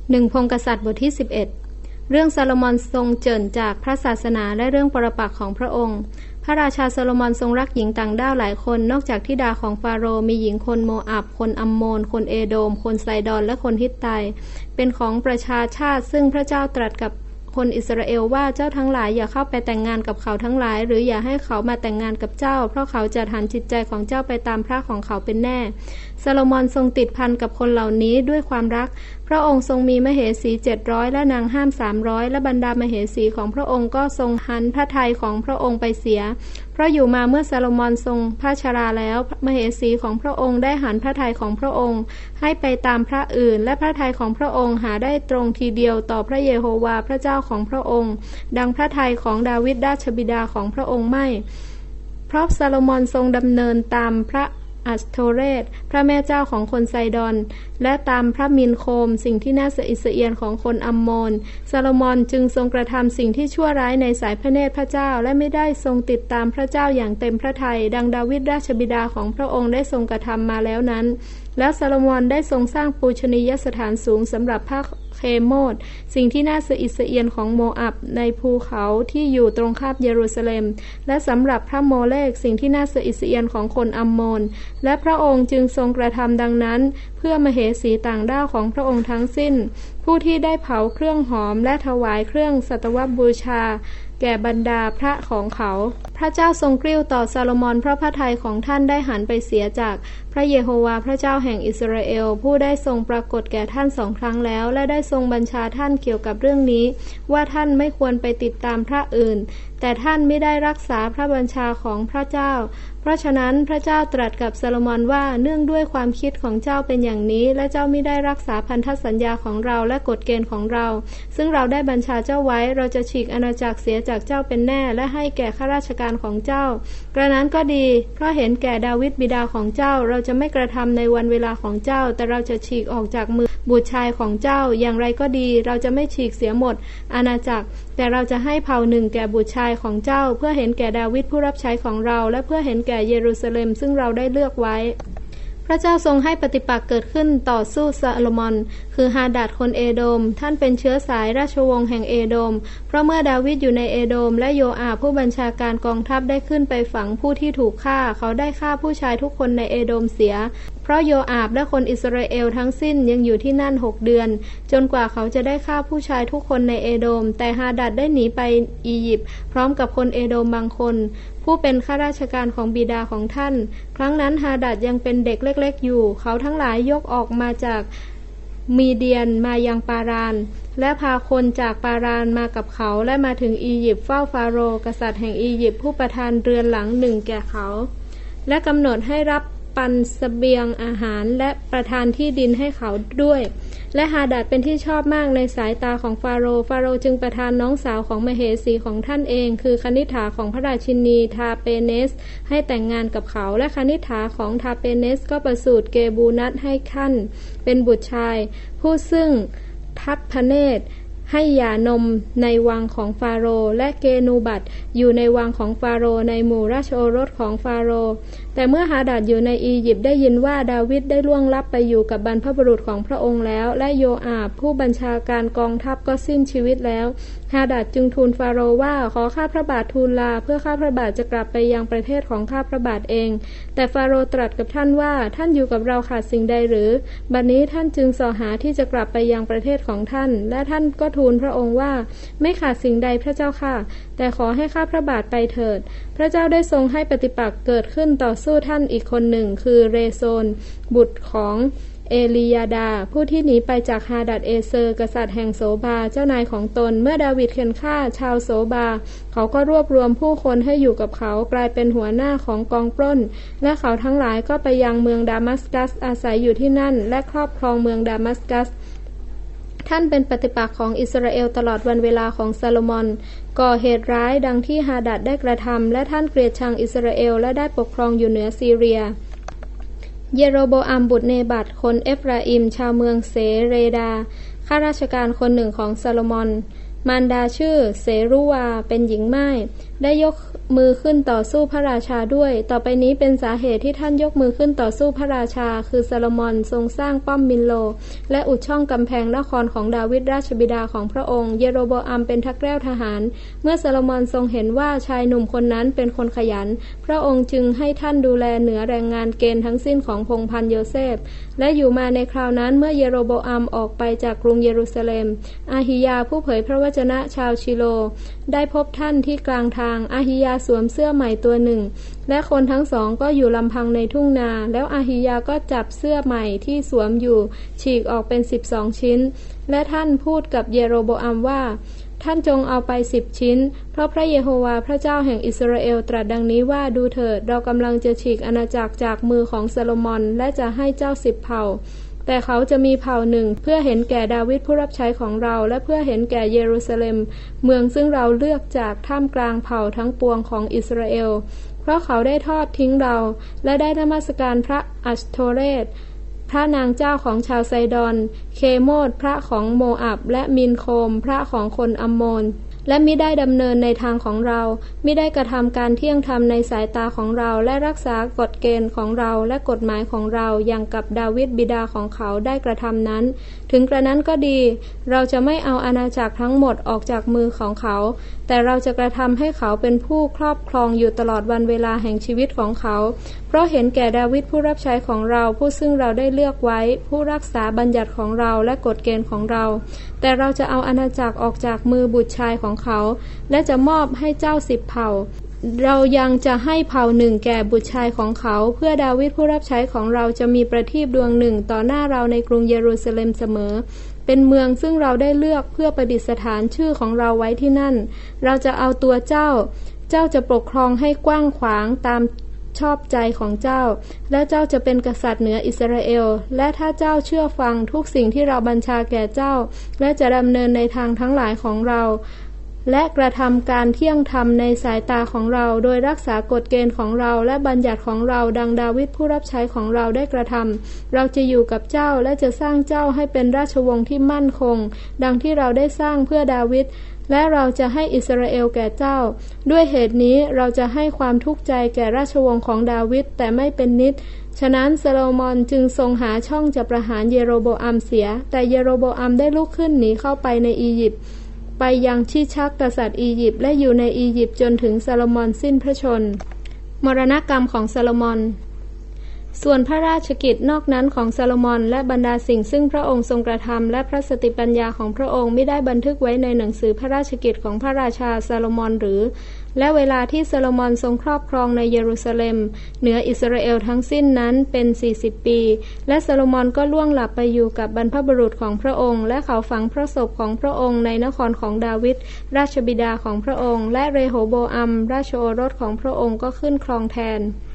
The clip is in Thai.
1 พงศ์กษัตริย์บทที่ 11 เรื่องซาโลมอนทรงเจิ่นจากพระศาสนาและเรื่องปรปักษ์ของพระองค์พระราชาซาโลมอนทรงรักหญิงต่างด้าวหลายคนนอกจากธิดาของฟาโรห์มีหญิงคนโมอับคนอัมโมนคนเอโดมคนไซดอนและคนฮิตไตเป็นของประชาชาติซึ่งพระเจ้าตรัสกับคนอิสราเอลว่าเจ้าทั้งหลายอย่าเข้าไปแต่งงานกับเขาทั้งหลายหรืออย่าให้เขามาแต่งงานกับเจ้าเพราะเขาจะหันจิตใจของเจ้าไปตามพระของเขาเป็นแน่ซาโลมอนทรงติดพันกับคนเหล่านี้ด้วยความรักพระองค์ทรงมีมเหสี700และนางห้าม300และบรรดามเหสีของพระองค์ก็ทรงหันพระทัยของพระองค์ไปเสียเพราะอยู่มาเมื่อซาโลมอนทรงพระชราแล้วมเหสีของพระองค์ได้หันพระทัยของพระองค์ให้ไปตามพระอื่นและพระทัยของพระองค์หาได้ตรงทีเดียวต่อพระเยโฮวาห์พระเจ้าของพระองค์ดังพระทัยของดาวิดราชบิดาของพระองค์ไม่เพราะซาโลมอนทรงดำเนินตามพระอัสโทเรศพระแม่เจ้าของคนไซดอนและตามพระมินโคมสิ่งที่น่าสะอิดสะเอียนของคนอัมโมนซาโลมอนจึงทรงกระทำสิ่งที่ชั่วร้ายในสายพระเนตรพระเจ้าและไม่ได้ทรงติดตามพระเจ้าอย่างเต็มพระทัยดังดาวิดราชบิดาของพระองค์ได้ทรงกระทำมาแล้วนั้นแล้วซาโลมอนได้ทรงสร้างปูชนียสถานสูงสำหรับพระเคโมดสิ่งที่น่าสะอิดสะเอียนของโมอับในภูเขาที่อยู่ตรงข้ามเยรูซาเล็มและสำหรับพระโมเลกสิ่งที่น่าสะอิดสะเอียนของคนอัมโมนและพระองค์จึงทรงกระทำดังนั้นเพื่อมเหสีต่างด้าวของพระองค์ทั้งสิ้นผู้ที่ได้เผาเครื่องหอมและถวายเครื่องสัตวบูชาแก่บรรดาพระของเขาพระเจ้าทรงกริ้วต่อซาโลมอนเพราะพระทัยของท่านได้หันไปเสียจากพระเยโฮวาห์พระเจ้าแห่งอิสราเอลผู้ได้ทรงปรากฏแก่ท่าน2 ครั้งแล้วและได้ทรงบัญชาท่านเกี่ยวกับเรื่องนี้ว่าท่านไม่ควรไปติดตามพระอื่นแต่ท่านไม่ได้รักษาพระบัญชาของพระเจ้าเพราะฉะนั้นพระเจ้าตรัสกับซาโลมอนว่าเนื่องด้วยความคิดของเจ้าเป็นอย่างนี้และเจ้าไม่ได้รักษาพันธสัญญาของเราและกฎเกณฑ์ของเราซึ่งเราได้บัญชาเจ้าไว้เราจะฉีกอาณาจักรเสียจากเจ้าเป็นแน่และให้แก่ข้าราชการของเจ้ากระนั้นก็ดีเพราะเห็นแก่ดาวิดบิดาของเจ้าเราจะไม่กระทำในวันเวลาของเจ้าแต่เราจะฉีกออกจากมือบุตรชายของเจ้าอย่างไรก็ดีเราจะไม่ฉีกเสียหมดอาณาจักรแต่เราจะให้เผ่าหนึ่งแก่บุตรชายของเจ้าเพื่อเห็นแก่ดาวิดผู้รับใช้ของเราและเพื่อเห็นแก่เยรูซาเล็มซึ่งเราได้เลือกไว้พระเจ้าทรงให้ปฏิปักษ์เกิดขึ้นต่อสู้ซาโลมอนคือฮาดัดคนเอโดมท่านเป็นเชื้อสายราชวงศ์แห่งเอโดมเพราะเมื่อดาวิดอยู่ในเอโดมและโยอาบผู้บัญชาการกองทัพได้ขึ้นไปฝังผู้ที่ถูกฆ่าเขาได้ฆ่าผู้ชายทุกคนในเอโดมเสียเพราะโยอาบและคนอิสราเอลทั้งสิ้นยังอยู่ที่นั่น6 เดือนจนกว่าเขาจะได้ฆ่าผู้ชายทุกคนในเอโดมแต่ฮาดัดได้หนีไปอียิปต์พร้อมกับคนเอโดมบางคนผู้เป็นข้าราชการของบิดาของท่านครั้งนั้นฮาดัดยังเป็นเด็กเล็กๆอยู่เขาทั้งหลายยกออกมาจากมีเดียนมายังปารานและพาคนจากปารานมากับเขาและมาถึงอียิปต์เฝ้าฟาโรห์กษัตริย์แห่งอียิปต์ผู้ประทานเรือนหลังหนึ่งแก่เขาและกำหนดให้รับปันเสบียงอาหารและประทานที่ดินให้เขาด้วยและฮาดัดเป็นที่ชอบมากในสายตาของฟาโรห์จึงประทานน้องสาวของมเหสีของท่านเองคือคณิษฐาของพระราชินีทาเปเนสให้แต่งงานกับเขาและคณิษฐาของทาเปเนสก็ประสูติเกบูนัสให้ท่านเป็นบุตรชายผู้ซึ่งทัพพเนตรให้หย่านมในวังของฟาโรห์และเกนูบัตอยู่ในวังของฟาโรห์ในหมู่ราชโอรสของฟาโรห์แต่เมื่อฮาดัดอยู่ในอียิปต์ได้ยินว่าดาวิดได้ล่วงลับไปอยู่กับบรรพบุรุษของพระองค์แล้วและโยอาบผู้บัญชาการกองทัพก็สิ้นชีวิตแล้วฮาดัดจึงทูลฟาโรห์ว่าขอข้าพระบาททูลลาเพื่อข้าพระบาทจะกลับไปยังประเทศของข้าพระบาทเองแต่ฟาโรห์ตรัสกับท่านว่าท่านอยู่กับเราขาดสิ่งใดหรือบัดนี้ท่านจึงส่อหาที่จะกลับไปยังประเทศของท่านและท่านก็ทูลพระองค์ว่าไม่ขาดสิ่งใดพระเจ้าค่ะแต่ขอให้ข้าพระบาทไปเถิดพระเจ้าได้ทรงให้ปฏิปักษ์เกิดขึ้นต่อสู้ท่านอีกคนหนึ่งคือเรโซนบุตรของเอลียาดาผู้ที่หนีไปจากฮาดัดเอเซอร์กษัตริย์แห่งโสบาเจ้านายของตนเมื่อดาวิดเข็นฆ่าชาวโสบาเขาก็รวบรวมผู้คนให้อยู่กับเขากลายเป็นหัวหน้าของกองปล้นและเขาทั้งหลายก็ไปยังเมืองดามัสกัสอาศัยอยู่ที่นั่นและครอบครองเมืองดามัสกัสท่านเป็นปฏิปักษ์ของอิสราเอลตลอดวันเวลาของซาโลมอนก่อเหตุร้ายดังที่ฮาดัดได้กระทำและท่านเกลียดชังอิสราเอลและได้ปกครองอยู่เหนือซีเรียเยโรโบอัมบุตรเนบัตคนเอฟราอิมชาวเมืองเสเรดาข้าราชการคนหนึ่งของซาโลมอนมารดาชื่อเสรุวาเป็นหญิงม่ายได้ยกมือขึ้นต่อสู้พระราชาด้วยต่อไปนี้เป็นสาเหตุที่ท่านยกมือขึ้นต่อสู้พระราชาคือซาโลมอนทรงสร้างป้อมมิลโลและอุดช่องกำแพงนครของดาวิดราชบิดาของพระองค์เยโรโบอัมเป็นทักแร้วทหารเมื่อซาโลมอนทรงเห็นว่าชายหนุ่มคนนั้นเป็นคนขยันพระองค์จึงให้ท่านดูแลเหนือแรงงานเกณฑ์ทั้งสิ้นของพงศ์พันธุ์โยเซฟและอยู่มาในคราวนั้นเมื่อเยโรโบอัมออกไปจากกรุงเยรูซาเล็มอาฮิยาผู้เผยพระวจนะชาวชิโลได้พบท่านที่กลางทางอาฮิยาสวมเสื้อใหม่ตัวหนึ่งและคนทั้งสองก็อยู่ลำพังในทุ่งนาแล้วอาฮิยาก็จับเสื้อใหม่ที่สวมอยู่ฉีกออกเป็น12 ชิ้นและท่านพูดกับเยโรโบอัมว่าท่านจงเอาไป10 ชิ้นเพราะพระเยโฮวาห์พระเจ้าแห่งอิสราเอลตรัสดังนี้ว่าดูเถิดเรากำลังจะฉีกอาณาจักรจากมือของซาโลมอนและจะให้เจ้า10 เผ่าแต่เขาจะมีเผ่าหนึ่งเพื่อเห็นแก่ดาวิดผู้รับใช้ของเราและเพื่อเห็นแก่เยรูซาเล็มเมืองซึ่งเราเลือกจากท่ามกลางเผ่าทั้งปวงของอิสราเอลเพราะเขาได้ทอดทิ้งเราและได้นมัสการพระอัชโทเรศพระนางเจ้าของชาวไซดอนเคโมดพระของโมอับและมินโคมพระของคนอัมโมนและมิได้ดำเนินในทางของเรามิได้กระทำการเที่ยงธรรมในสายตาของเราและรักษากฎเกณฑ์ของเราและกฎหมายของเราอย่างกับดาวิดบิดาของเขาได้กระทำนั้นถึงกระนั้นก็ดีเราจะไม่เอาอาณาจักรทั้งหมดออกจากมือของเขาแต่เราจะกระทำให้เขาเป็นผู้ครอบครองอยู่ตลอดวันเวลาแห่งชีวิตของเขาเพราะเห็นแก่ดาวิดผู้รับใช้ของเราผู้ซึ่งเราได้เลือกไว้ผู้รักษาบัญญัติของเราและกฎเกณฑ์ของเราแต่เราจะเอาอาณาจักรออกจากมือบุตรชายของเขาและจะมอบให้เจ้า10 เผ่าเรายังจะให้เผ่าหนึ่งแก่บุตรชายของเขาเพื่อดาวิดผู้รับใช้ของเราจะมีประทีปดวงหนึ่งต่อหน้าเราในกรุงเยรูซาเล็มเสมอเป็นเมืองซึ่งเราได้เลือกเพื่อประดิษฐานชื่อของเราไว้ที่นั่นเราจะเอาตัวเจ้าจะปกครองให้กว้างขวางตามชอบใจของเจ้าและเจ้าจะเป็นกษัตริย์เหนืออิสราเอลและถ้าเจ้าเชื่อฟังทุกสิ่งที่เราบัญชาแก่เจ้าและจะดำเนินในทางทั้งหลายของเราและกระทำการเที่ยงธรรมในสายตาของเราโดยรักษากฎเกณฑ์ของเราและบัญญัติของเราดังดาวิดผู้รับใช้ของเราได้กระทำเราจะอยู่กับเจ้าและจะสร้างเจ้าให้เป็นราชวงศ์ที่มั่นคงดังที่เราได้สร้างเพื่อดาวิดและเราจะให้อิสราเอลแก่เจ้าด้วยเหตุนี้เราจะให้ความทุกข์ใจแก่ราชวงศ์ของดาวิดแต่ไม่เป็นนิจฉะนั้นซาโลมอนจึงทรงหาช่องจะประหารเยโรโบอัมเสียแต่เยโรโบอัมได้ลุกขึ้นหนีเข้าไปในอียิปต์ไปยังชิชักกษัตริย์อียิปต์และอยู่ในอียิปต์จนถึงซาโลมอนสิ้นพระชนม์มรณกรรมของซาโลมอนส่วนพระราชกิจนอกนั้นของซาโลมอนและบรรดาสิ่งซึ่งพระองค์ทรงกระทำและพระสติปัญญาของพระองค์ไม่ได้บันทึกไว้ในหนังสือพระราชกิจของพระราชาซาโลมอนหรือและเวลาที่ซาโลมอนทรงครอบครองในเยรูซาเล็มเหนืออิสราเอลทั้งสิ้นนั้นเป็น40 ปีและซาโลมอนก็ล่วงหลับไปอยู่กับบรรพบุรุษของพระองค์และเขาฝังพระศพของพระองค์ในนครของดาวิดราชบิดาของพระองค์และเรโหโบอัมราชโอรสของพระองค์ก็ขึ้นครองแทน